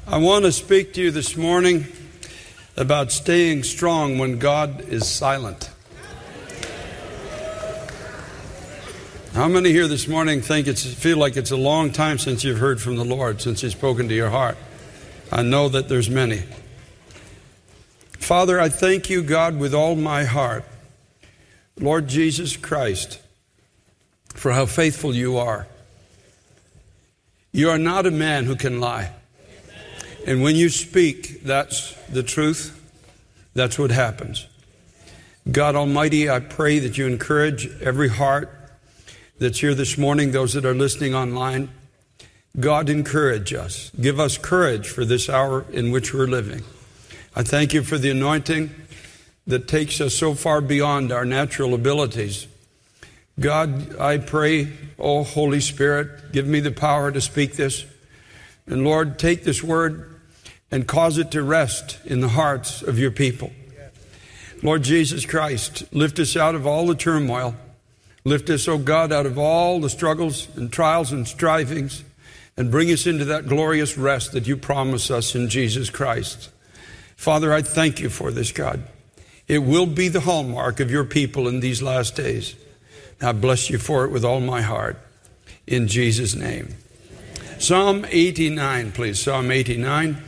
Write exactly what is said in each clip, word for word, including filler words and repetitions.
I want to speak to you this morning about staying strong when God is silent. How many here this morning think it's feel like it's a long time since you've heard from the Lord, since He's spoken to your heart? I know that there's many. Father, I thank you, God, with all my heart, Lord Jesus Christ, for how faithful you are. You are not a man who can lie. And when you speak, that's the truth. That's what happens. God Almighty, I pray that you encourage every heart that's here this morning, those that are listening online. God, encourage us. Give us courage for this hour in which we're living. I thank you for the anointing that takes us so far beyond our natural abilities. God, I pray, oh Holy Spirit, give me the power to speak this. And Lord, take this word and cause it to rest in the hearts of your people. Lord Jesus Christ, lift us out of all the turmoil. Lift us, oh God, out of all the struggles and trials and strivings, and bring us into that glorious rest that you promise us in Jesus Christ. Father, I thank you for this, God. It will be the hallmark of your people in these last days. I bless you for it with all my heart. In Jesus' name. Psalm eighty-nine, please. Psalm eighty-nine.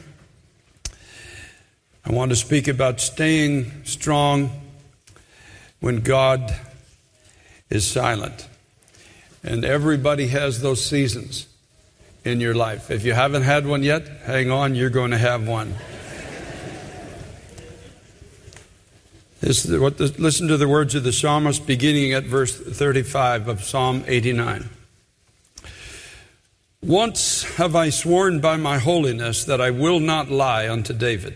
I want to speak about staying strong when God is silent. And everybody has those seasons in your life. If you haven't had one yet, hang on, you're going to have one. This, what the, listen to the words of the psalmist beginning at verse thirty-five of Psalm eighty-nine. Once have I sworn by my holiness that I will not lie unto David.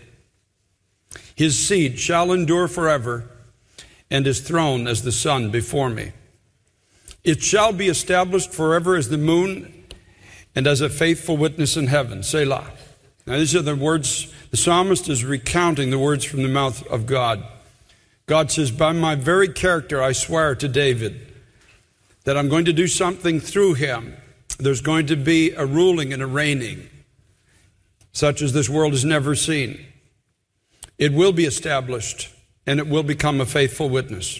His seed shall endure forever, and his throne as the sun before me. It shall be established forever as the moon and as a faithful witness in heaven. Selah. Now these are the words, the psalmist is recounting the words from the mouth of God. God says, by my very character I swear to David that I'm going to do something through him. There's going to be a ruling and a reigning such as this world has never seen. It will be established, and it will become a faithful witness.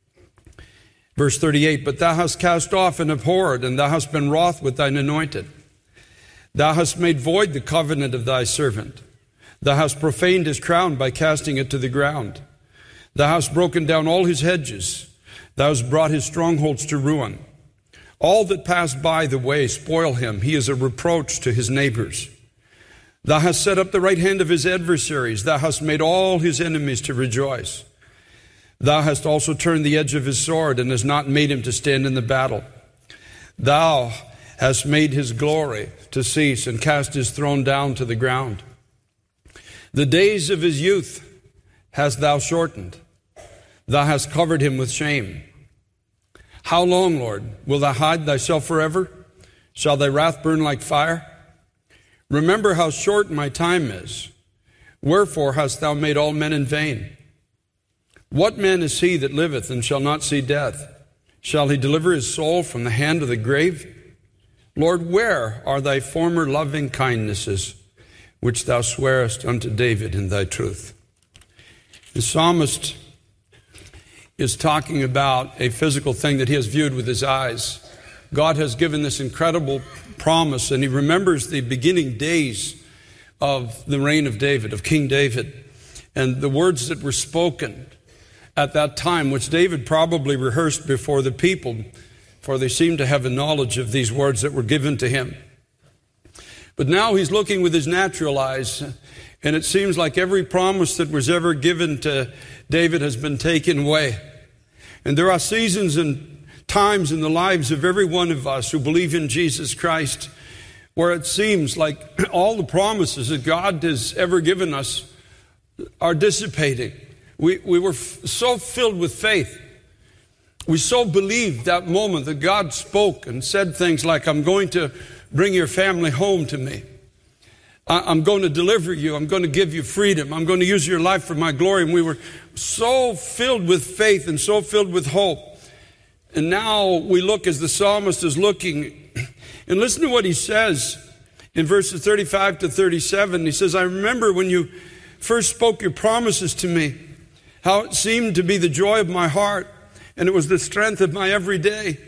Verse thirty-eight, but thou hast cast off and abhorred, and thou hast been wroth with thine anointed. Thou hast made void the covenant of thy servant. Thou hast profaned his crown by casting it to the ground. Thou hast broken down all his hedges. Thou hast brought his strongholds to ruin. All that pass by the way spoil him. He is a reproach to his neighbors. Thou hast set up the right hand of his adversaries. Thou hast made all his enemies to rejoice. Thou hast also turned the edge of his sword and hast not made him to stand in the battle. Thou hast made his glory to cease and cast his throne down to the ground. The days of his youth hast thou shortened. Thou hast covered him with shame. How long, Lord, will thou hide thyself forever? Shall thy wrath burn like fire? Remember how short my time is. Wherefore hast thou made all men in vain? What man is he that liveth and shall not see death? Shall he deliver his soul from the hand of the grave? Lord, where are thy former loving kindnesses, which thou swarest unto David in thy truth? The psalmist is talking about a physical thing that he has viewed with his eyes. God has given this incredible promise, and he remembers the beginning days of the reign of David, of King David, and the words that were spoken at that time, which David probably rehearsed before the people, for they seem to have a knowledge of these words that were given to him. But now he's looking with his natural eyes, and it seems like every promise that was ever given to David has been taken away. And there are seasons and times in the lives of every one of us who believe in Jesus Christ where it seems like all the promises that God has ever given us are dissipating. We, we were f- so filled with faith. We so believed that moment that God spoke and said things like, I'm going to bring your family home to me. I'm going to deliver you. I'm going to give you freedom. I'm going to use your life for my glory. And we were so filled with faith and so filled with hope. And now we look as the psalmist is looking, and listen to what he says In verses thirty-five to thirty-seven, he says, I remember when you first spoke your promises to me, how it seemed to be the joy of my heart, and it was the strength of my every day.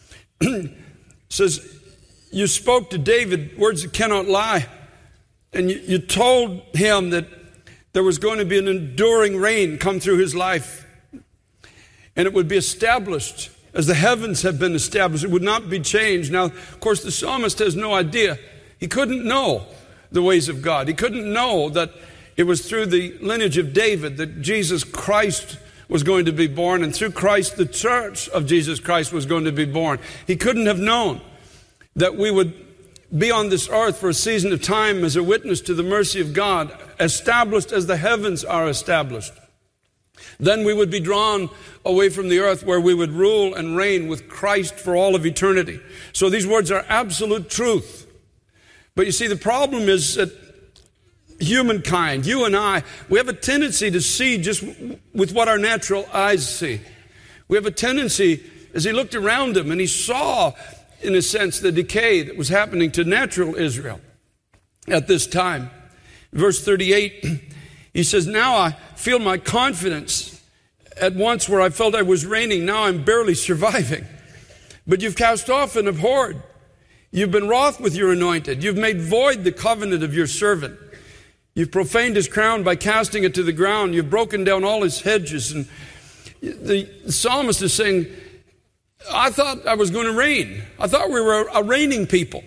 Says, you spoke to David words that cannot lie, and you, you told him that there was going to be an enduring reign come through his life, and it would be established as the heavens have been established. It would not be changed. Now, of course, the psalmist has no idea. He couldn't know the ways of God. He couldn't know that it was through the lineage of David that Jesus Christ was going to be born, and through Christ the church of Jesus Christ was going to be born. He couldn't have known that we would be on this earth for a season of time as a witness to the mercy of God, established as the heavens are established. Then we would be drawn away from the earth where we would rule and reign with Christ for all of eternity. So these words are absolute truth. But you see, the problem is that humankind, you and I, we have a tendency to see just with what our natural eyes see. We have a tendency, as he looked around him and he saw, in a sense, the decay that was happening to natural Israel at this time. Verse thirty-eight, he says, now I feel my confidence at once where I felt I was reigning. Now I'm barely surviving. But you've cast off and abhorred. You've been wroth with your anointed. You've made void the covenant of your servant. You've profaned his crown by casting it to the ground. You've broken down all his hedges. And the psalmist is saying, I thought I was going to reign. I thought we were a reigning people.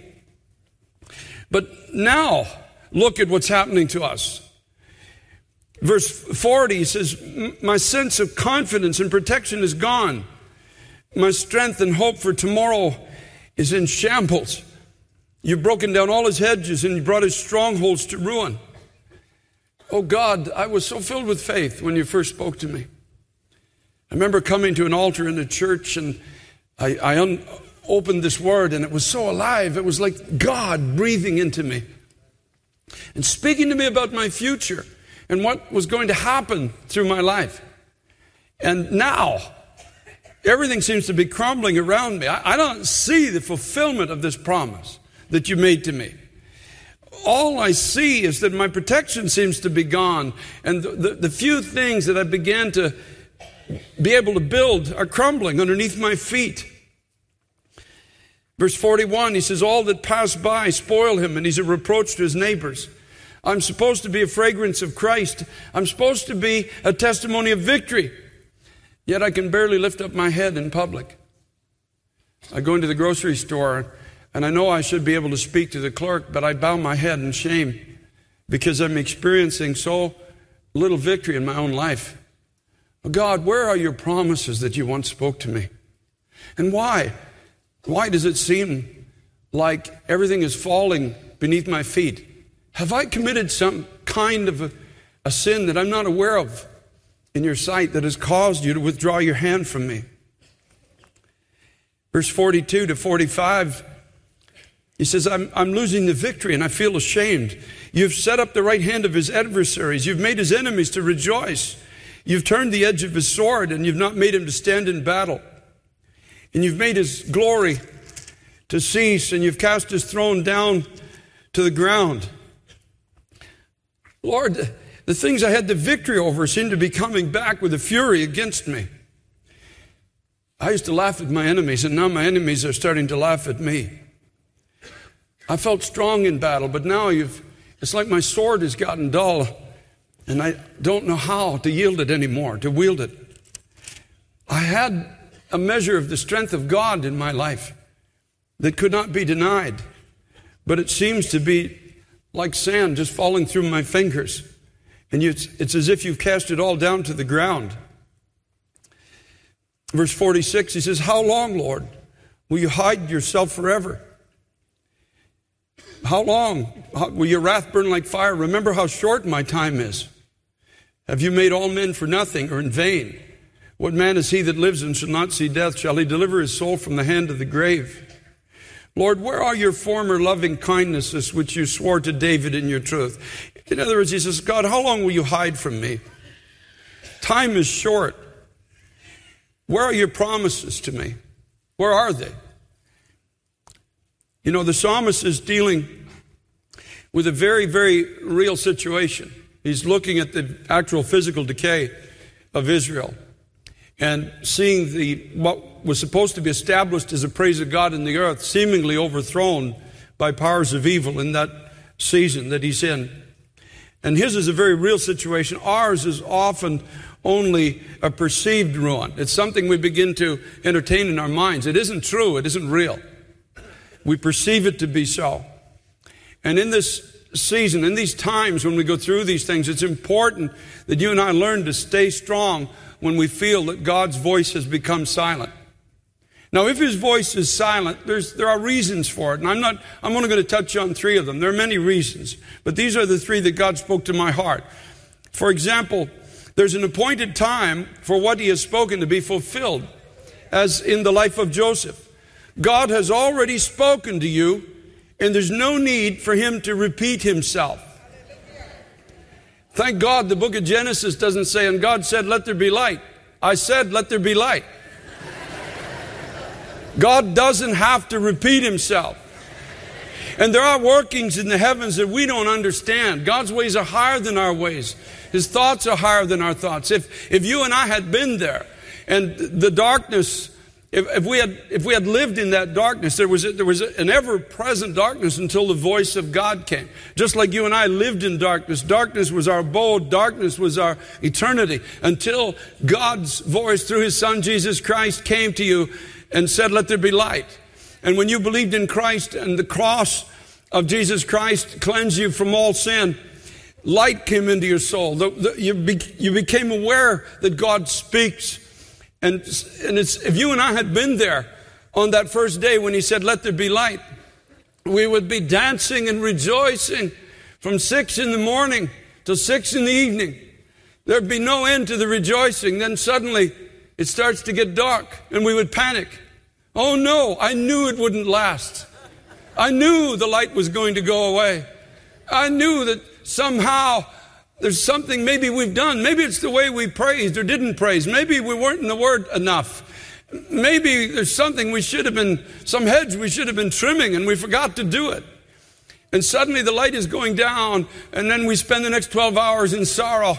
But now, look at what's happening to us. Verse forty, he says, my sense of confidence and protection is gone. My strength and hope for tomorrow is in shambles. You've broken down all his hedges and you brought his strongholds to ruin. Oh God, I was so filled with faith when you first spoke to me. I remember coming to an altar in the church, and I, I un- opened this word, and it was so alive. It was like God breathing into me and speaking to me about my future and what was going to happen through my life. And now, everything seems to be crumbling around me. I, I don't see the fulfillment of this promise that you made to me. All I see is that my protection seems to be gone, and the, the, the few things that I began to be able to build are crumbling underneath my feet. Verse forty-one, he says, all that pass by spoil him, and he's a reproach to his neighbors. I'm supposed to be a fragrance of Christ. I'm supposed to be a testimony of victory. Yet I can barely lift up my head in public. I go into the grocery store, and I know I should be able to speak to the clerk, but I bow my head in shame because I'm experiencing so little victory in my own life. God, where are your promises that you once spoke to me? And why? Why does it seem like everything is falling beneath my feet? Have I committed some kind of a, a sin that I'm not aware of in your sight that has caused you to withdraw your hand from me? Verse forty-two to forty-five, he says, I'm, I'm losing the victory and I feel ashamed. You've set up the right hand of his adversaries. You've made his enemies to rejoice. You've turned the edge of his sword and you've not made him to stand in battle. And you've made his glory to cease, and you've cast his throne down to the ground. Lord, the things I had the victory over seem to be coming back with a fury against me. I used to laugh at my enemies, and now my enemies are starting to laugh at me. I felt strong in battle, but now you've, it's like my sword has gotten dull, and I don't know how to yield it anymore, to wield it. I had a measure of the strength of God in my life that could not be denied, but it seems to be like sand just falling through my fingers, and you, it's, it's as if you've cast it all down to the ground. Verse forty-six, he says, how long, Lord, will you hide yourself forever? How long will your wrath burn like fire? Remember how short my time is. Have you made all men for nothing or in vain? What man is he that lives and shall not see death? Shall he deliver his soul from the hand of the grave? Lord, where are your former loving kindnesses which you swore to David in your truth? In other words, he says, God, how long will you hide from me? Time is short. Where are your promises to me? Where are they? You know, the psalmist is dealing with a very, very real situation. He's looking at the actual physical decay of Israel and seeing the what was supposed to be established as a praise of God in the earth seemingly overthrown by powers of evil in that season that he's in. And his is a very real situation. Ours is often only a perceived ruin. It's something we begin to entertain in our minds. It isn't true. It isn't real. We perceive it to be so. And in this season, in these times when we go through these things, it's important that you and I learn to stay strong when we feel that God's voice has become silent. Now, if his voice is silent, there's, there are reasons for it. And I'm not, I'm only going to touch on three of them. There are many reasons. But these are the three that God spoke to my heart. For example, there's an appointed time for what he has spoken to be fulfilled, as in the life of Joseph. God has already spoken to you, and there's no need for him to repeat himself. Thank God the book of Genesis doesn't say, and God said, let there be light. I said, let there be light. God doesn't have to repeat himself. And there are workings in the heavens that we don't understand. God's ways are higher than our ways. His thoughts are higher than our thoughts. If, if you and I had been there, and the darkness, If, if we had if we had lived in that darkness, there was a, there was a, an ever-present darkness until the voice of God came. Just like you and I lived in darkness. Darkness was our abode. Darkness was our eternity. Until God's voice through his Son, Jesus Christ, came to you and said, let there be light. And when you believed in Christ and the cross of Jesus Christ cleansed you from all sin, light came into your soul. The, the, you, be, you became aware that God speaks. And, and it's, if you and I had been there on that first day when he said, let there be light, we would be dancing and rejoicing from six in the morning till six in the evening. There'd be no end to the rejoicing. Then suddenly it starts to get dark and we would panic. Oh no, I knew it wouldn't last. I knew the light was going to go away. I knew that somehow there's something maybe we've done. Maybe it's the way we praised or didn't praise. Maybe we weren't in the Word enough. Maybe there's something we should have been, some hedge we should have been trimming and we forgot to do it. And suddenly the light is going down and then we spend the next twelve hours in sorrow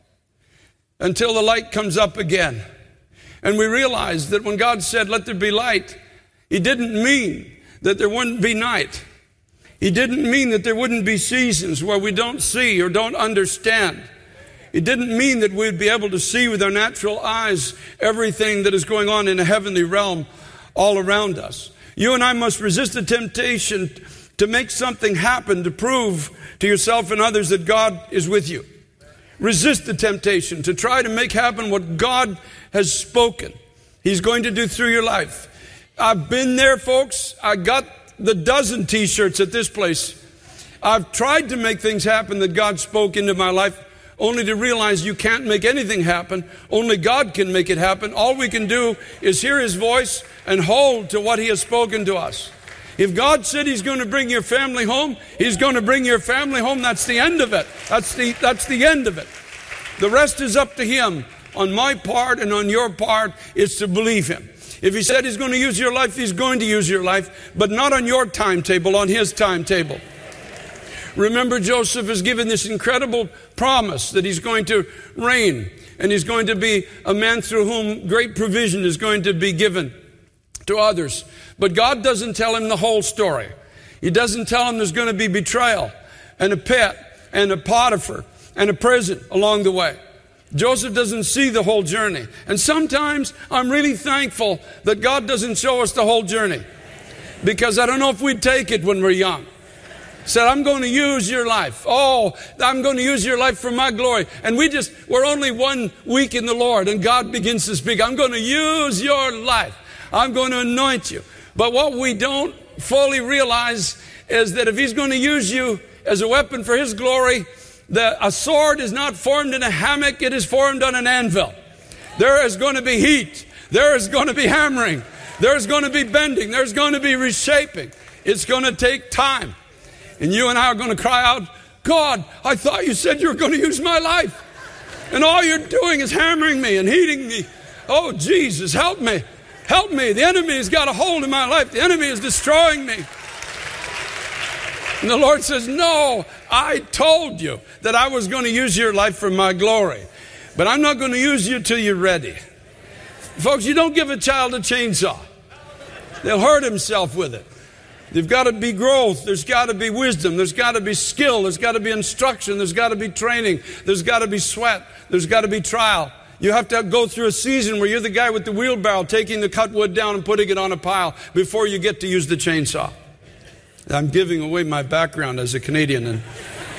until the light comes up again. And we realize that when God said, let there be light, he didn't mean that there wouldn't be night. He didn't mean that there wouldn't be seasons where we don't see or don't understand. It didn't mean that we'd be able to see with our natural eyes everything that is going on in a heavenly realm all around us. You and I must resist the temptation to make something happen to prove to yourself and others that God is with you. Resist the temptation to try to make happen what God has spoken he's going to do through your life. I've been there, folks. I got the dozen t-shirts at this place. I've tried to make things happen that God spoke into my life, only to realize you can't make anything happen. Only God can make it happen. All we can do is hear his voice and hold to what he has spoken to us. If God said he's going to bring your family home, he's going to bring your family home. That's the end of it. That's the, that's the end of it. The rest is up to him. On my part and on your part is to believe him. If he said he's going to use your life, he's going to use your life, but not on your timetable, on his timetable. Remember, Joseph is given this incredible promise that he's going to reign and he's going to be a man through whom great provision is going to be given to others. But God doesn't tell him the whole story. He doesn't tell him there's going to be betrayal and a pit and a Potiphar and a prison along the way. Joseph doesn't see the whole journey. And sometimes I'm really thankful that God doesn't show us the whole journey, because I don't know if we'd take it when we're young. Said, I'm going to use your life. Oh, I'm going to use your life for my glory. And we just, we're only one week in the Lord and God begins to speak. I'm going to use your life. I'm going to anoint you. But what we don't fully realize is that if he's going to use you as a weapon for his glory, the, a sword is not formed in a hammock. It is formed on an anvil. There is going to be heat. There is going to be hammering. There's going to be bending. There's going to be reshaping. It's going to take time. And you and I are going to cry out, God, I thought you said you were going to use my life. And all you're doing is hammering me and heating me. Oh, Jesus, help me. Help me. The enemy has got a hold of my life. The enemy is destroying me. And the Lord says, no, I told you that I was going to use your life for my glory. But I'm not going to use you till you're ready. Folks, you don't give a child a chainsaw. They'll hurt himself with it. There's got to be growth. There's got to be wisdom. There's got to be skill. There's got to be instruction. There's got to be training. There's got to be sweat. There's got to be trial. You have to go through a season where you're the guy with the wheelbarrow taking the cut wood down and putting it on a pile before you get to use the chainsaw. I'm giving away my background as a Canadian. And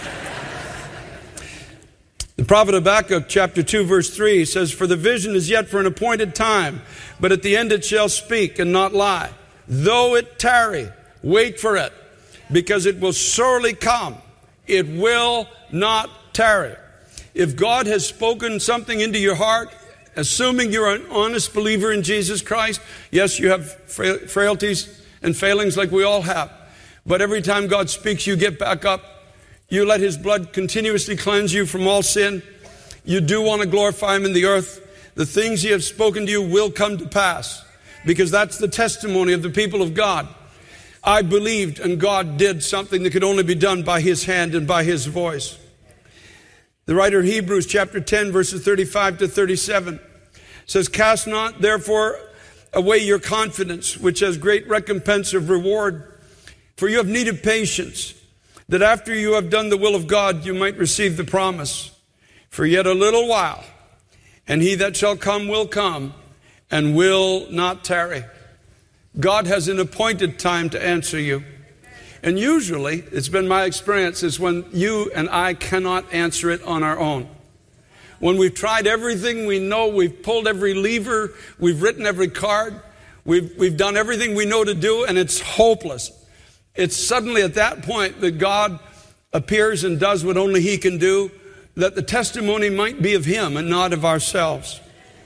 the prophet Habakkuk chapter two verse three says, for the vision is yet for an appointed time, but at the end it shall speak and not lie. Though it tarry, wait for it, because it will surely come. It will not tarry. If God has spoken something into your heart, assuming you're an honest believer in Jesus Christ, yes, you have frailties and failings like we all have. But every time God speaks, you get back up. You let His blood continuously cleanse you from all sin. You do want to glorify Him in the earth. The things He has spoken to you will come to pass, because that's the testimony of the people of God. I believed, and God did something that could only be done by His hand and by His voice. The writer of Hebrews chapter ten verses thirty-five to thirty-seven says, cast not therefore away your confidence, which has great recompense of reward. For you have need of patience, that after you have done the will of God, you might receive the promise. For yet a little while, and He that shall come will come, and will not tarry. God has an appointed time to answer you. And usually, it's been my experience, is when you and I cannot answer it on our own. When we've tried everything we know, we've pulled every lever, we've written every card, we've, we've done everything we know to do, and it's hopeless. It's suddenly at that point that God appears and does what only He can do, that the testimony might be of Him and not of ourselves.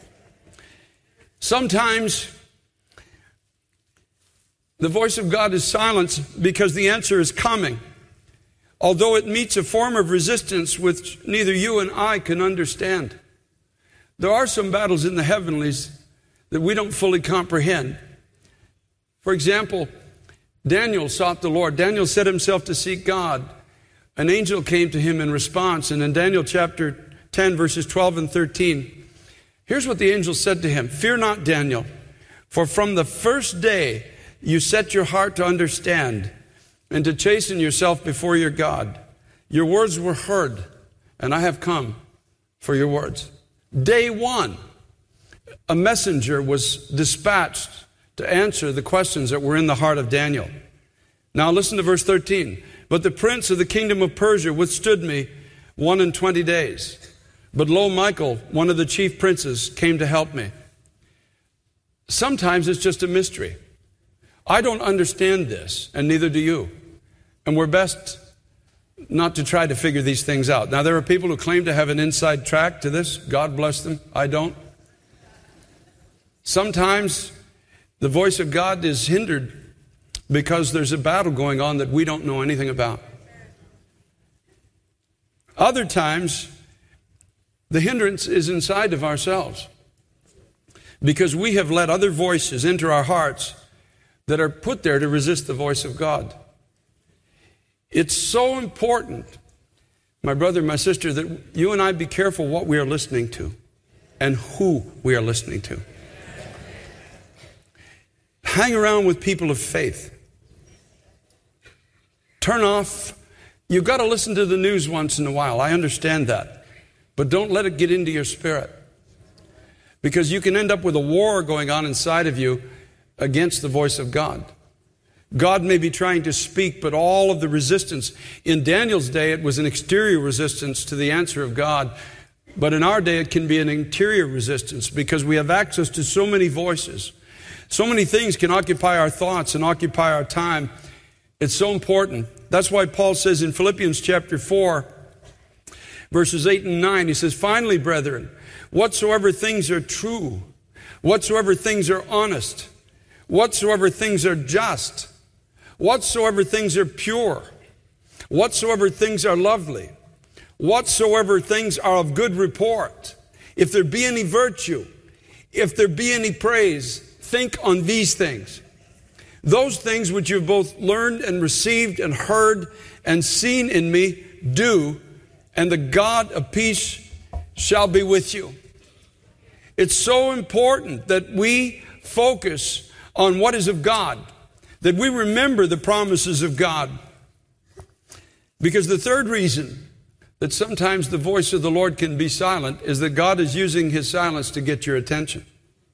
Sometimes the voice of God is silenced because the answer is coming, although it meets a form of resistance which neither you and I can understand. There are some battles in the heavenlies that we don't fully comprehend. For example, Daniel sought the Lord. Daniel set himself to seek God. An angel came to him in response, and in Daniel chapter ten, verses twelve and thirteen, here's what the angel said to him. Fear not, Daniel, for from the first day you set your heart to understand and to chasten yourself before your God. Your words were heard, and I have come for your words. Day one, a messenger was dispatched to answer the questions that were in the heart of Daniel. Now listen to verse thirteen. But the prince of the kingdom of Persia withstood me one and twenty days. But lo, Michael, one of the chief princes, came to help me. Sometimes it's just a mystery. I don't understand this, and neither do you. And we're best not to try to figure these things out. Now, there are people who claim to have an inside track to this. God bless them. I don't. Sometimes the voice of God is hindered because there's a battle going on that we don't know anything about. Other times, the hindrance is inside of ourselves because we have let other voices enter our hearts that are put there to resist the voice of God. It's so important, my brother, my sister, that you and I be careful what we are listening to and who we are listening to. Hang around with people of faith. Turn off. You've got to listen to the news once in a while. I understand that. But don't let it get into your spirit. Because you can end up with a war going on inside of you against the voice of God. God may be trying to speak, but all of the resistance. In Daniel's day, it was an exterior resistance to the answer of God. But in our day, it can be an interior resistance because we have access to so many voices. So many things can occupy our thoughts and occupy our time. It's so important. That's why Paul says in Philippians chapter four, verses eight and nine, he says, finally, brethren, whatsoever things are true, whatsoever things are honest, whatsoever things are just, whatsoever things are pure, whatsoever things are lovely, whatsoever things are of good report, if there be any virtue, if there be any praise, think on these things. Those things which you've both learned and received and heard and seen in me, do, and the God of peace shall be with you. It's so important that we focus on what is of God, that we remember the promises of God. Because the third reason that sometimes the voice of the Lord can be silent is that God is using his silence to get your attention.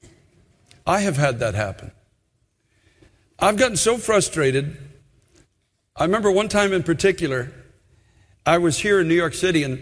I have had that happen. I've gotten so frustrated. I remember one time in particular, I was here in New York City and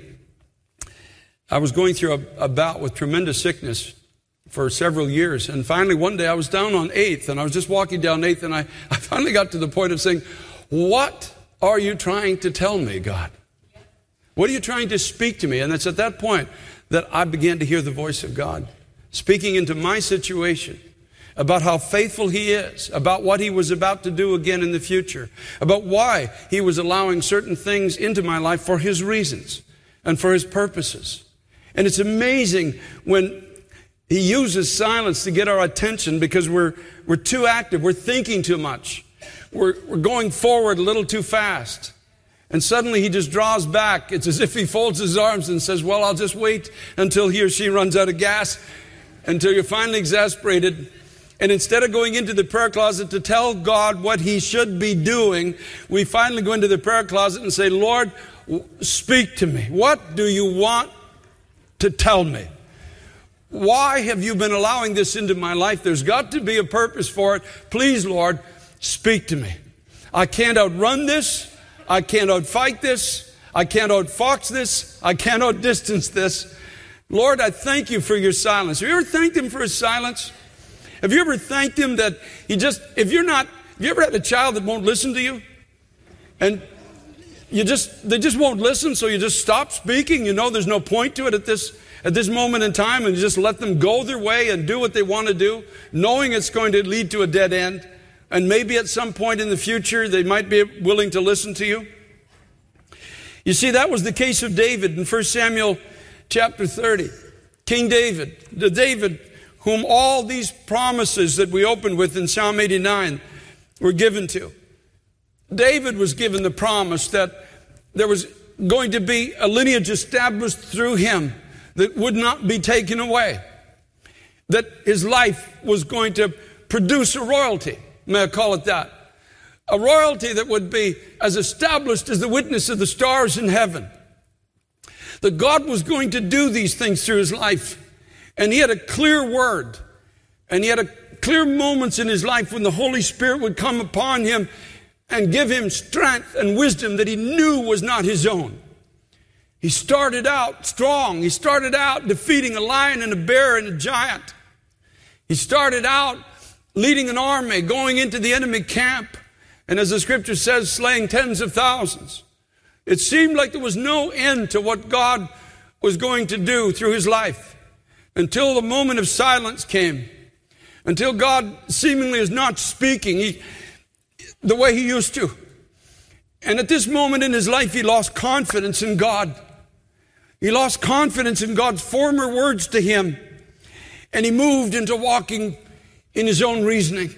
I was going through a, a bout with tremendous sickness for several years. And finally one day I was down on eighth and I was just walking down eighth and I, I finally got to the point of saying, what are you trying to tell me, God? What are you trying to speak to me? And it's at that point that I began to hear the voice of God speaking into my situation about how faithful he is, about what he was about to do again in the future, about why he was allowing certain things into my life for his reasons and for his purposes. And it's amazing when he uses silence to get our attention because we're we're too active, we're thinking too much, we're, we're going forward a little too fast. And suddenly he just draws back. It's as if he folds his arms and says, well, I'll just wait until he or she runs out of gas, until you're finally exasperated. And instead of going into the prayer closet to tell God what he should be doing, we finally go into the prayer closet and say, Lord, speak to me. What do you want to tell me? Why have you been allowing this into my life? There's got to be a purpose for it. Please, Lord, speak to me. I can't outrun this. I can't outfight this. I can't outfox this. I can't outdistance this. Lord, I thank you for your silence. Have you ever thanked him for his silence? Have you ever thanked him that he just, if you're not, have you ever had a child that won't listen to you? And you just, they just won't listen, so you just stop speaking. You know there's no point to it at this, at this moment in time, and you just let them go their way and do what they want to do, knowing it's going to lead to a dead end. And maybe at some point in the future, they might be willing to listen to you. You see, that was the case of David in First Samuel chapter thirty. King David, the David whom all these promises that we opened with in Psalm eighty-nine were given to. David was given the promise that there was going to be a lineage established through him that would not be taken away. That his life was going to produce a royalty. May I call it that? A royalty that would be as established as the witness of the stars in heaven. That God was going to do these things through his life. And he had a clear word. And he had a clear moments in his life when the Holy Spirit would come upon him and give him strength and wisdom that he knew was not his own. He started out strong. He started out defeating a lion and a bear and a giant. He started out leading an army, going into the enemy camp, and as the scripture says, slaying tens of thousands. It seemed like there was no end to what God was going to do through his life until the moment of silence came, until God seemingly is not speaking he, the way he used to. And at this moment in his life, he lost confidence in God. He lost confidence in God's former words to him, and he moved into walking in his own reasoning.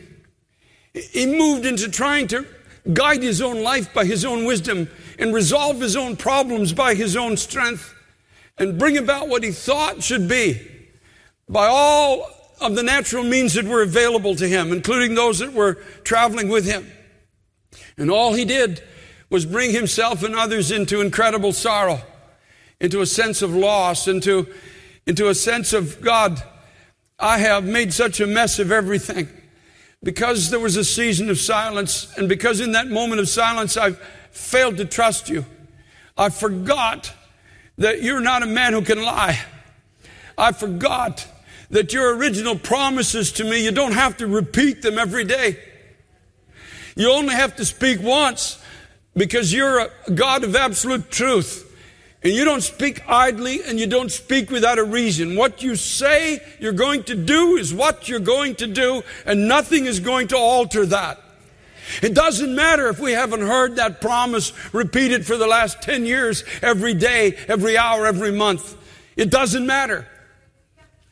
He moved into trying to guide his own life by his own wisdom and resolve his own problems by his own strength and bring about what he thought should be by all of the natural means that were available to him, including those that were traveling with him. And all he did was bring himself and others into incredible sorrow, into a sense of loss, into, into a sense of, God, I have made such a mess of everything. Because there was a season of silence, and because in that moment of silence I've failed to trust you. I forgot that you're not a man who can lie. I forgot that your original promises to me, you don't have to repeat them every day. You only have to speak once because you're a God of absolute truth. And you don't speak idly and you don't speak without a reason. What you say you're going to do is what you're going to do, and nothing is going to alter that. It doesn't matter if we haven't heard that promise repeated for the last ten years, every day, every hour, every month. It doesn't matter.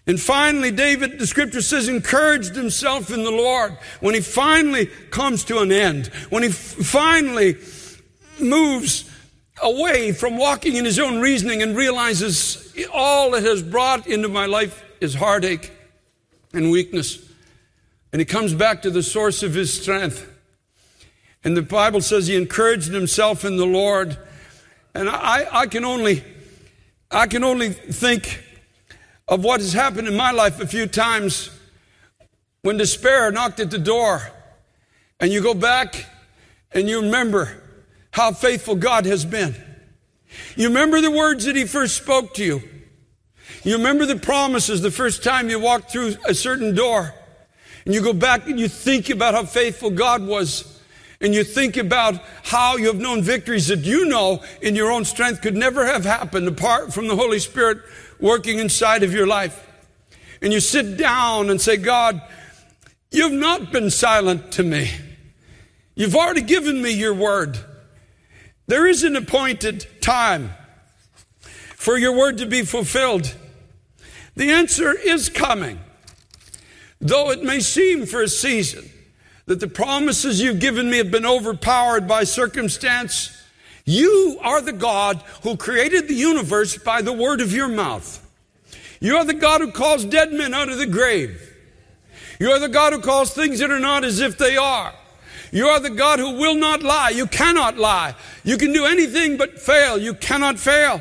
And finally, David, the scripture says, encouraged himself in the Lord. When he finally comes to an end, when he f- finally moves away from walking in his own reasoning and realizes all it has brought into my life is heartache and weakness. And he comes back to the source of his strength. And the Bible says he encouraged himself in the Lord. And I, I can only, I can only think of what has happened in my life a few times when despair knocked at the door. And you go back and you remember how faithful God has been. You remember the words that he first spoke to you. You remember the promises the first time you walked through a certain door. And you go back and you think about how faithful God was. And you think about how you have known victories that you know in your own strength could never have happened apart from the Holy Spirit working inside of your life. And you sit down and say, God, you've not been silent to me. You've already given me your word. There is an appointed time for your word to be fulfilled. The answer is coming. Though it may seem for a season that the promises you've given me have been overpowered by circumstance, you are the God who created the universe by the word of your mouth. You are the God who calls dead men out of the grave. You are the God who calls things that are not as if they are. You are the God who will not lie. You cannot lie. You can do anything but fail. You cannot fail.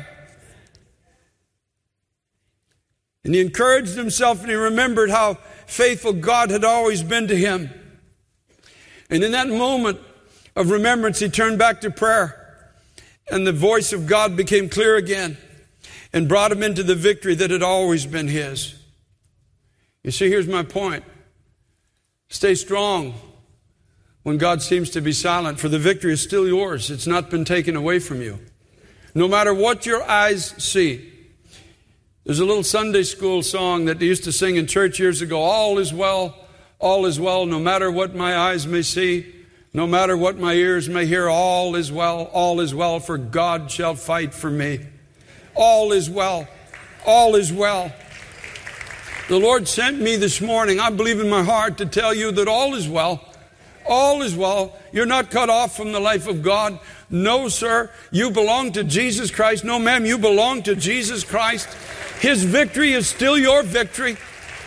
And he encouraged himself and he remembered how faithful God had always been to him. And in that moment of remembrance, he turned back to prayer. And the voice of God became clear again and brought him into the victory that had always been his. You see, here's my point. Stay strong when God seems to be silent, for the victory is still yours. It's not been taken away from you. No matter what your eyes see. There's a little Sunday school song that they used to sing in church years ago. All is well, all is well, no matter what my eyes may see. No matter what my ears may hear, all is well, all is well, for God shall fight for me. All is well, all is well. The Lord sent me this morning, I believe in my heart, to tell you that all is well. All is well. You're not cut off from the life of God. No, sir. You belong to Jesus Christ. No, ma'am, you belong to Jesus Christ. His victory is still your victory.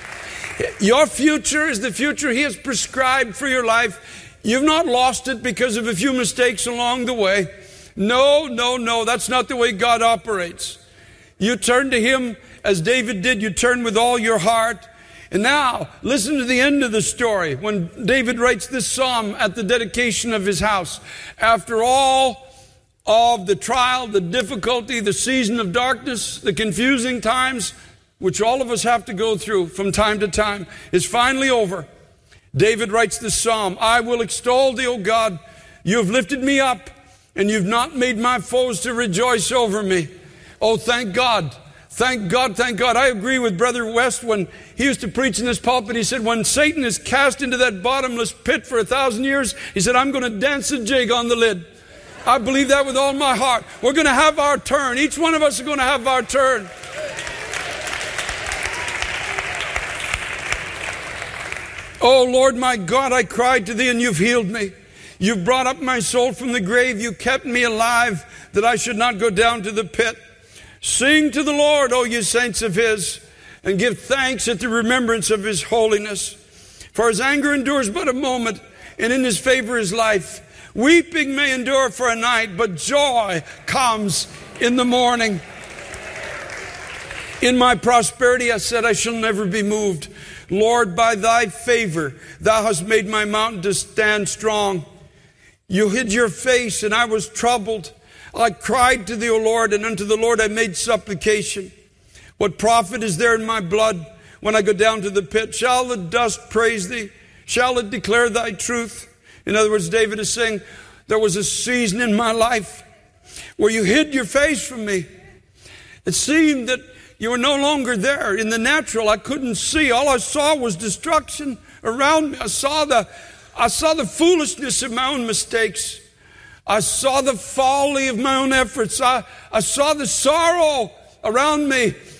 Your future is the future He has prescribed for your life. You've not lost it because of a few mistakes along the way. No, no, no. That's not the way God operates. You turn to Him as David did. You turn with all your heart. And now, listen to the end of the story when David writes this psalm at the dedication of his house. After all of the trial, the difficulty, the season of darkness, the confusing times, which all of us have to go through from time to time, is finally over. David writes this psalm, I will extol thee, O God. You have lifted me up, and you've not made my foes to rejoice over me. Oh, thank God. Thank God, thank God. I agree with Brother West when he used to preach in this pulpit. He said, when Satan is cast into that bottomless pit for a thousand years, he said, I'm going to dance a jig on the lid. I believe that with all my heart. We're going to have our turn. Each one of us are going to have our turn. Oh, Lord, my God, I cried to thee and you've healed me. You've brought up my soul from the grave. You kept me alive that I should not go down to the pit. Sing to the Lord, O you saints of His, and give thanks at the remembrance of His holiness. For His anger endures but a moment, and in His favor is life. Weeping may endure for a night, but joy comes in the morning. In my prosperity, I said, I shall never be moved. Lord, by thy favor, thou hast made my mountain to stand strong. You hid your face, and I was troubled. I cried to thee, O Lord, and unto the Lord I made supplication. What profit is there in my blood when I go down to the pit? Shall the dust praise thee? Shall it declare thy truth? In other words, David is saying, there was a season in my life where you hid your face from me. It seemed that you were no longer there. In the natural, I couldn't see. All I saw was destruction around me. I saw the, I saw the foolishness of my own mistakes. I saw the folly of my own efforts. I, I saw the sorrow around me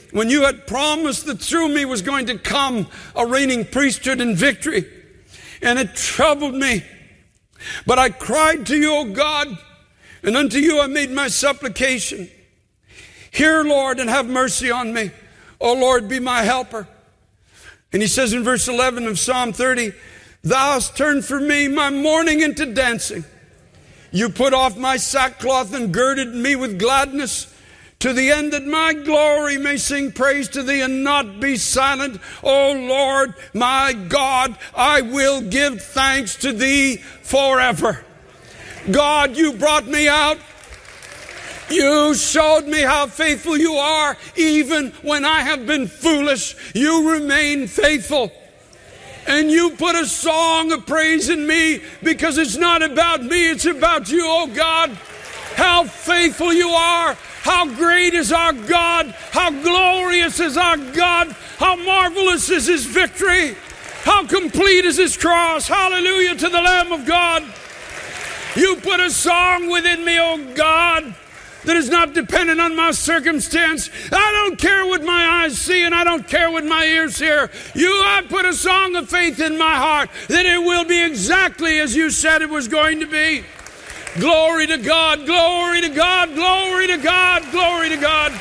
when you had promised that through me was going to come a reigning priesthood and victory. And it troubled me. But I cried to you, O God, and unto you I made my supplication. Hear, Lord, and have mercy on me. O Lord, be my helper. And he says in verse eleven of Psalm thirty, Thou hast turned for me my mourning into dancing. You put off my sackcloth and girded me with gladness, to the end that my glory may sing praise to thee and not be silent. O Lord, my God, I will give thanks to thee forever. God, you brought me out. You showed me how faithful you are. Even when I have been foolish, you remain faithful. And you put a song of praise in me, because it's not about me, it's about you, oh God. How faithful you are. How great is our God. How glorious is our God. How marvelous is his victory. How complete is his cross. Hallelujah to the Lamb of God. You put a song within me, oh God, that is not dependent on my circumstance. I don't care what my eyes see, and I don't care what my ears hear. You have put a song of faith in my heart that it will be exactly as you said it was going to be. Glory to God, glory to God, glory to God, glory to God.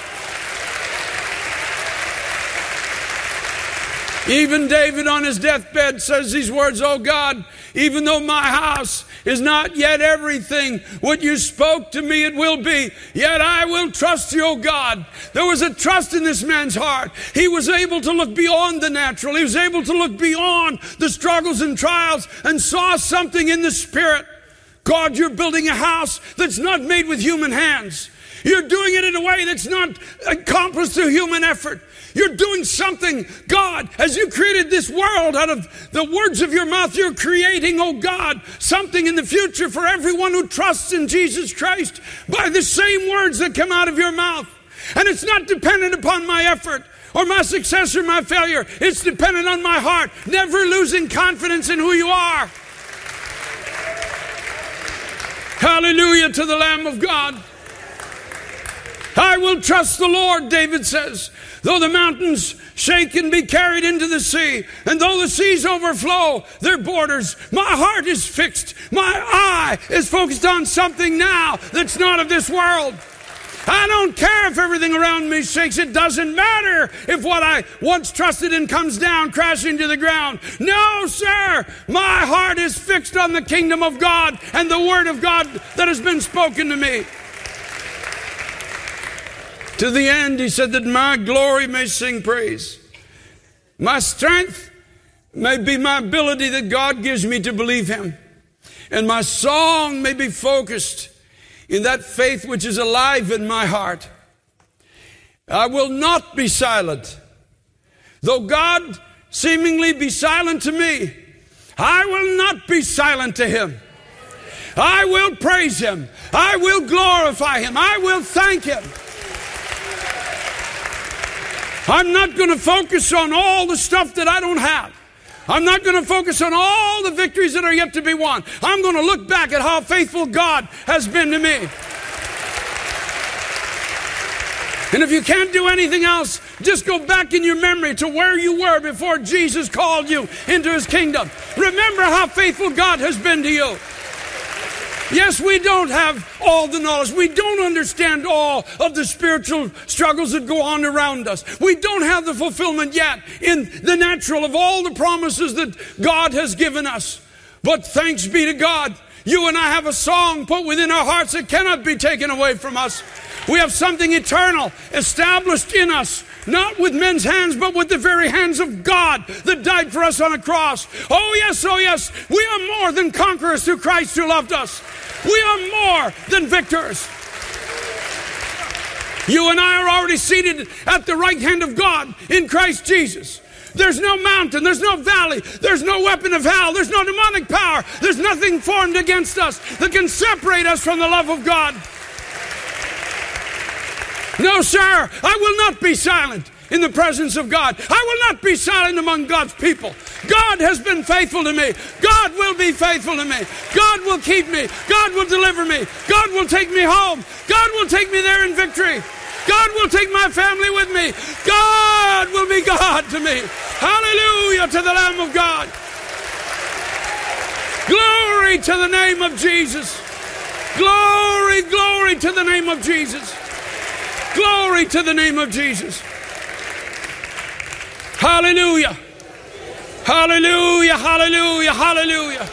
Even David on his deathbed says these words, Oh God, even though my house is not yet everything what you spoke to me it will be, yet I will trust you, O God. There was a trust in this man's heart. He was able to look beyond the natural. He was able to look beyond the struggles and trials and saw something in the spirit. God, you're building a house that's not made with human hands. You're doing it in a way that's not accomplished through human effort. You're doing something, God, as you created this world out of the words of your mouth, you're creating, oh God, something in the future for everyone who trusts in Jesus Christ by the same words that come out of your mouth. And it's not dependent upon my effort or my success or my failure. It's dependent on my heart, never losing confidence in who you are. Hallelujah to the Lamb of God. I will trust the Lord, David says. Though the mountains shake and be carried into the sea, and though the seas overflow their borders, my heart is fixed. My eye is focused on something now that's not of this world. I don't care if everything around me shakes. It doesn't matter if what I once trusted in comes down crashing to the ground. No, sir. My heart is fixed on the kingdom of God and the word of God that has been spoken to me. To the end, he said, that my glory may sing praise. My strength may be my ability that God gives me to believe him. And my song may be focused in that faith which is alive in my heart. I will not be silent. Though God seemingly be silent to me, I will not be silent to him. I will praise him. I will glorify him. I will thank him. I'm not going to focus on all the stuff that I don't have. I'm not going to focus on all the victories that are yet to be won. I'm going to look back at how faithful God has been to me. And if you can't do anything else, just go back in your memory to where you were before Jesus called you into his kingdom. Remember how faithful God has been to you. Yes, we don't have all the knowledge. We don't understand all of the spiritual struggles that go on around us. We don't have the fulfillment yet in the natural of all the promises that God has given us. But thanks be to God, you and I have a song put within our hearts that cannot be taken away from us. We have something eternal established in us, not with men's hands, but with the very hands of God that died for us on a cross. Oh yes, oh yes, we are more than conquerors through Christ who loved us. We are more than victors. You and I are already seated at the right hand of God in Christ Jesus. There's no mountain, there's no valley, there's no weapon of hell, there's no demonic power, there's nothing formed against us that can separate us from the love of God. No, sir, I will not be silent in the presence of God. I will not be silent among God's people. God has been faithful to me. God will be faithful to me. God will keep me. God will deliver me. God will take me home. God will take me there in victory. God will take my family with me. God will be God to me. Hallelujah to the Lamb of God. Glory to the name of Jesus. Glory, glory to the name of Jesus. Glory to the name of Jesus. Hallelujah. Hallelujah, hallelujah, hallelujah.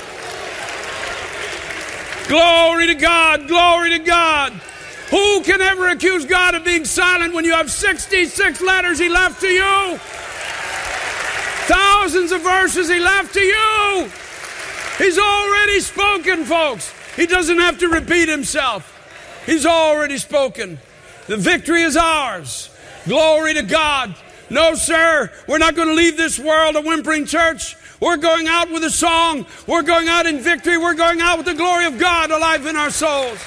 Glory to God, glory to God. Who can ever accuse God of being silent when you have sixty-six letters He left to you? Thousands of verses He left to you. He's already spoken, folks. He doesn't have to repeat Himself. He's already spoken. The victory is ours. Glory to God. No, sir, we're not going to leave this world a whimpering church. We're going out with a song. We're going out in victory. We're going out with the glory of God alive in our souls.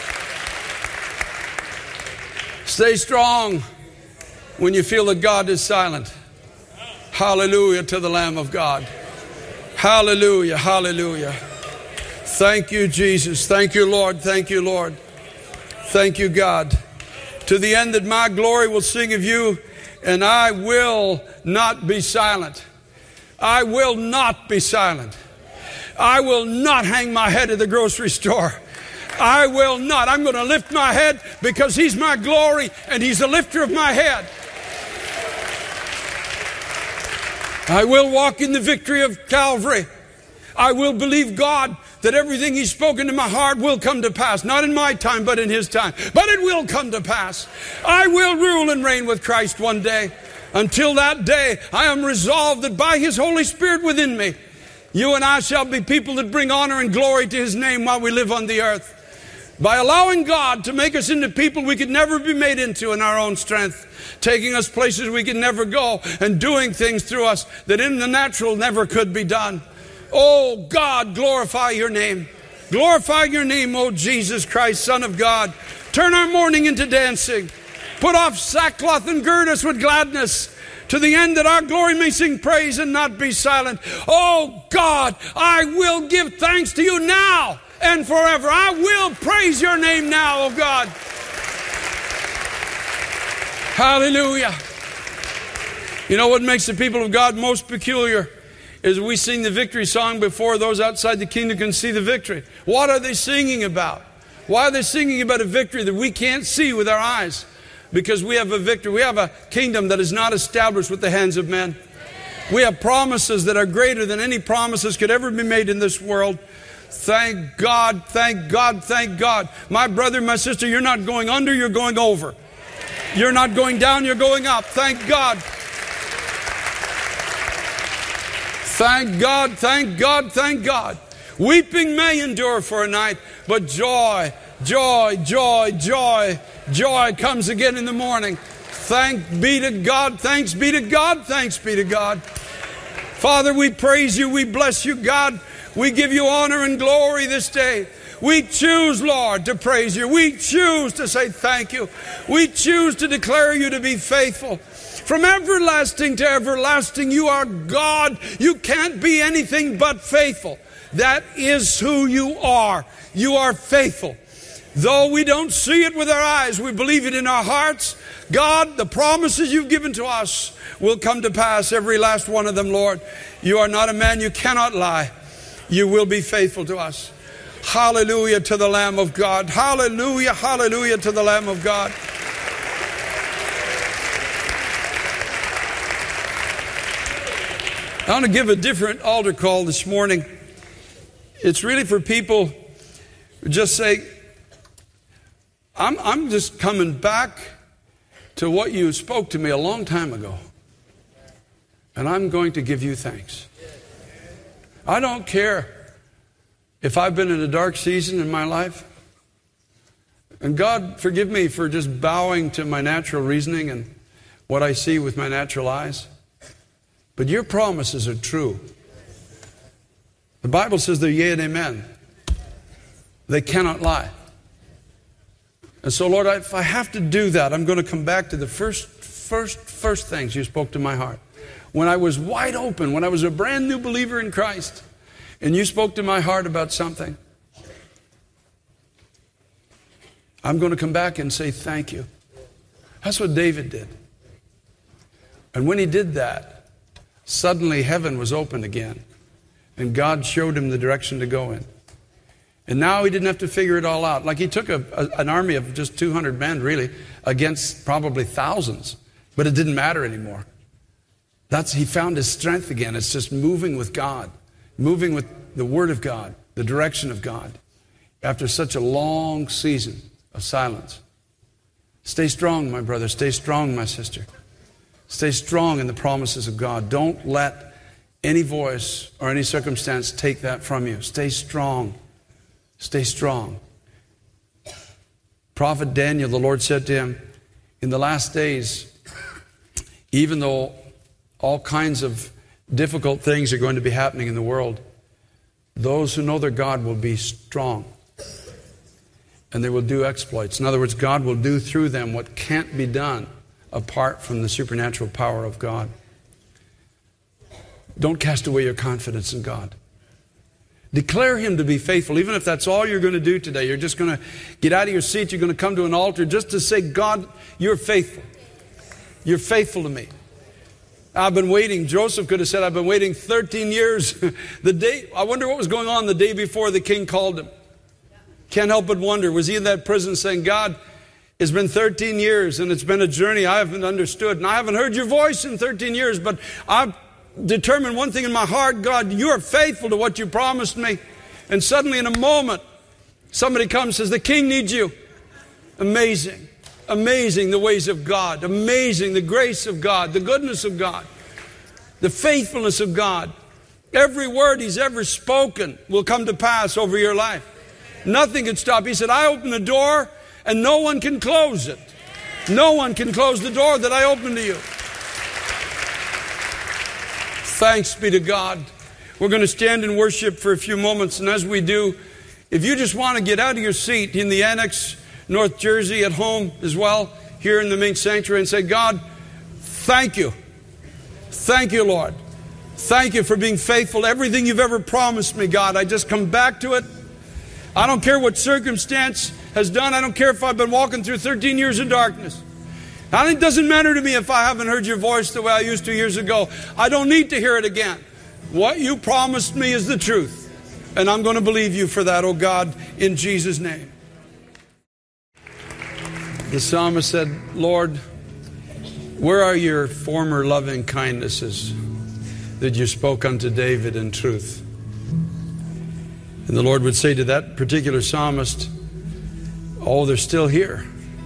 Stay strong when you feel that God is silent. Hallelujah to the Lamb of God. Hallelujah, hallelujah. Thank you, Jesus. Thank you, Lord. Thank you, Lord. Thank you, God. To the end that my glory will sing of you, and I will not be silent. I will not be silent. I will not hang my head at the grocery store. I will not. I'm going to lift my head because He's my glory and He's the lifter of my head. I will walk in the victory of Calvary. I will believe God that everything He's spoken to my heart will come to pass. Not in my time, but in His time. But it will come to pass. I will rule and reign with Christ one day. Until that day, I am resolved that by His Holy Spirit within me, you and I shall be people that bring honor and glory to His name while we live on the earth. By allowing God to make us into people we could never be made into in our own strength, taking us places we could never go, and doing things through us that in the natural never could be done. Oh God, glorify your name. Glorify your name, oh Jesus Christ, Son of God. Turn our mourning into dancing. Put off sackcloth and gird us with gladness, to the end that our glory may sing praise and not be silent. Oh God, I will give thanks to you now and forever. I will praise your name now, oh God. Hallelujah. You know what makes the people of God most peculiar is we sing the victory song before those outside the kingdom can see the victory. What are they singing about? Why are they singing about a victory that we can't see with our eyes? Because we have a victory. We have a kingdom that is not established with the hands of men. We have promises that are greater than any promises could ever be made in this world. Thank God, thank God, thank God. My brother, my sister, you're not going under, you're going over. You're not going down, you're going up. Thank God. Thank God, thank God, thank God. Weeping may endure for a night, but joy, joy, joy, joy, joy comes again in the morning. Thank be to God, thanks be to God, thanks be to God. Father, we praise you, we bless you, God. We give you honor and glory this day. We choose, Lord, to praise you. We choose to say thank you. We choose to declare you to be faithful. From everlasting to everlasting, you are God. You can't be anything but faithful. That is who you are. You are faithful. Though we don't see it with our eyes, we believe it in our hearts. God, the promises you've given to us will come to pass, every last one of them, Lord. You are not a man, you cannot lie. You will be faithful to us. Hallelujah to the Lamb of God. Hallelujah, hallelujah to the Lamb of God. I want to give a different altar call this morning. It's really for people who just say, I'm, I'm just coming back to what you spoke to me a long time ago. And I'm going to give you thanks. I don't care if I've been in a dark season in my life. And God, forgive me for just bowing to my natural reasoning and what I see with my natural eyes. But your promises are true. The Bible says they're yea and amen. They cannot lie. And so, Lord, if I have to do that, I'm going to come back to the first, first, first things you spoke to my heart. When I was wide open, when I was a brand new believer in Christ, and you spoke to my heart about something, I'm going to come back and say thank you. That's what David did. And when he did that, suddenly heaven was opened again. And God showed him the direction to go in. And now he didn't have to figure it all out. Like he took a, a, an army of just two hundred men, really, against probably thousands. But it didn't matter anymore. That's, he found his strength again. It's just moving with God. Moving with the Word of God. The direction of God. After such a long season of silence. Stay strong, my brother. Stay strong, my sister. Stay strong in the promises of God. Don't let any voice or any circumstance take that from you. Stay strong. Stay strong. Prophet Daniel, the Lord said to him, in the last days, even though all kinds of difficult things are going to be happening in the world, those who know their God will be strong. And they will do exploits. In other words, God will do through them what can't be done apart from the supernatural power of God. Don't cast away your confidence in God. Declare Him to be faithful, even if that's all you're going to do today. You're just going to get out of your seat. You're going to come to an altar just to say, God, you're faithful. You're faithful to me. I've been waiting. Joseph could have said, I've been waiting thirteen years. The day, I wonder what was going on the day before the king called him. Can't help but wonder, was he in that prison saying, God, it's been thirteen years and it's been a journey I haven't understood. And I haven't heard your voice in thirteen years, but I've determined one thing in my heart, God, you are faithful to what you promised me. And suddenly in a moment, somebody comes and says, the king needs you. Amazing. Amazing the ways of God. Amazing the grace of God, the goodness of God, the faithfulness of God. Every word He's ever spoken will come to pass over your life. Nothing can stop. He said, I open the door and no one can close it. No one can close the door that I open to you. Thanks be to God. We're going to stand and worship for a few moments. And as we do, if you just want to get out of your seat in the annex, North Jersey, at home as well, here in the main sanctuary, and say, God, thank you. Thank you, Lord. Thank you for being faithful. Everything you've ever promised me, God, I just come back to it. I don't care what circumstance has done. I don't care if I've been walking through thirteen years of darkness. And it doesn't matter to me if I haven't heard your voice the way I used to years ago. I don't need to hear it again. What you promised me is the truth. And I'm going to believe you for that, oh God, in Jesus' name. The psalmist said, Lord, where are your former loving kindnesses that you spoke unto David in truth? And the Lord would say to that particular psalmist, oh, they're still here.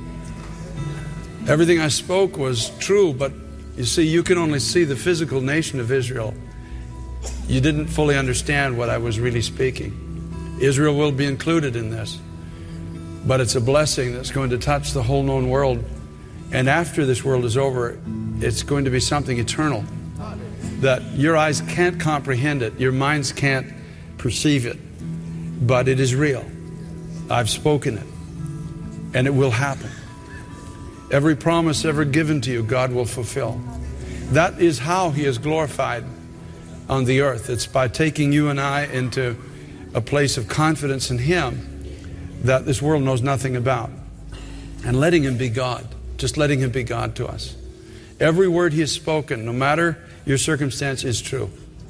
Everything I spoke was true, but you see, you can only see the physical nation of Israel. You didn't fully understand what I was really speaking. Israel will be included in this, but it's a blessing that's going to touch the whole known world. And after this world is over, it's going to be something eternal that your eyes can't comprehend it, your minds can't perceive it, but it is real. I've spoken it, and it will happen. Every promise ever given to you, God will fulfill. That is how He is glorified on the earth. It's by taking you and I into a place of confidence in Him that this world knows nothing about, and letting Him be God. Just letting Him be God to us. Every word He has spoken, no matter your circumstance, is true.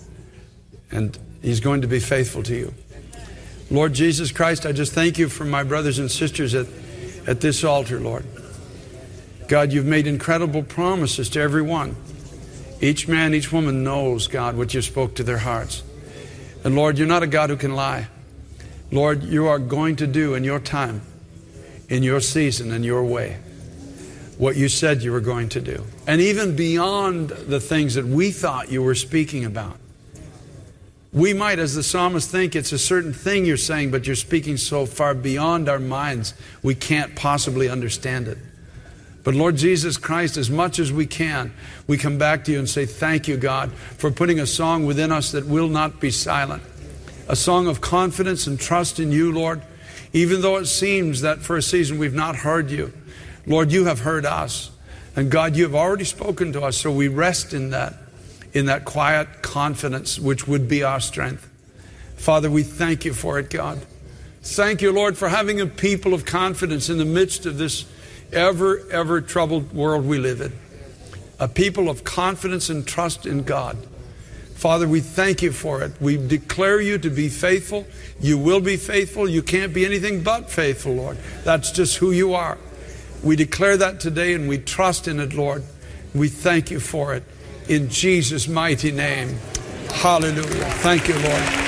And He's going to be faithful to you. Lord Jesus Christ, I just thank you for my brothers and sisters at, at this altar, Lord. God, you've made incredible promises to everyone. Each man, each woman knows, God, what you spoke to their hearts. And Lord, you're not a God who can lie. Lord, you are going to do in your time, in your season, in your way, what you said you were going to do. And even beyond the things that we thought you were speaking about. We might, as the psalmist, think it's a certain thing you're saying, but you're speaking so far beyond our minds, we can't possibly understand it. But Lord Jesus Christ, as much as we can, we come back to you and say, thank you, God, for putting a song within us that will not be silent. A song of confidence and trust in you, Lord. Even though it seems that for a season we've not heard you, Lord, you have heard us. And God, you have already spoken to us, so we rest in that, in that quiet confidence which would be our strength. Father, we thank you for it, God. Thank you, Lord, for having a people of confidence in the midst of this ever, ever troubled world we live in. A people of confidence and trust in God. Father, we thank you for it. We declare you to be faithful. You will be faithful. You can't be anything but faithful, Lord. That's just who you are. We declare that today and we trust in it, Lord. We thank you for it. In Jesus' mighty name. Hallelujah. Thank you, Lord.